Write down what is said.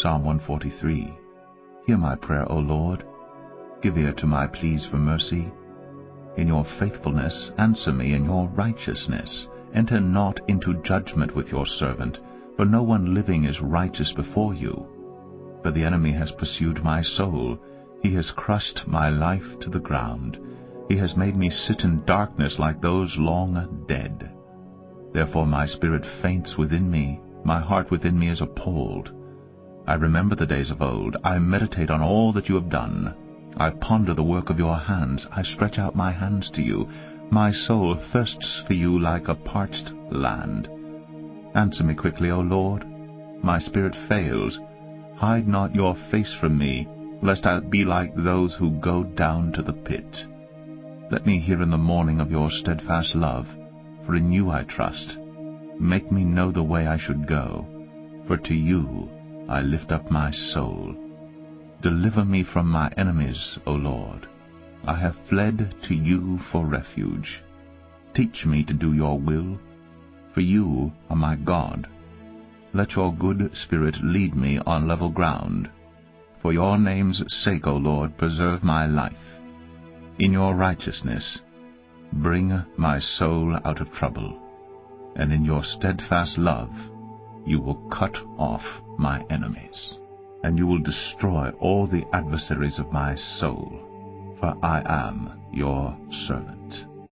Psalm 143. Hear my prayer, O Lord. Give ear to my pleas for mercy. In your faithfulness answer me in your righteousness. Enter not into judgment with your servant, for no one living is righteous before you. For the enemy has pursued my soul. He has crushed my life to the ground. He has made me sit in darkness like those long dead. Therefore my spirit faints within me, my heart within me is appalled. I remember the days of old. I meditate on all that you have done. I ponder the work of your hands. I stretch out my hands to you. My soul thirsts for you like a parched land. Answer me quickly, O Lord. My spirit fails. Hide not your face from me, lest I be like those who go down to the pit. Let me hear in the morning of your steadfast love, for in you I trust. Make me know the way I should go, for to you I lift up my soul. Deliver me from my enemies, O Lord. I have fled to you for refuge. Teach me to do your will, for you are my God. Let your good spirit lead me on level ground. For your name's sake, O Lord, preserve my life. In your righteousness, bring my soul out of trouble, and in your steadfast love you will cut off my enemies, and you will destroy all the adversaries of my soul, for I am your servant.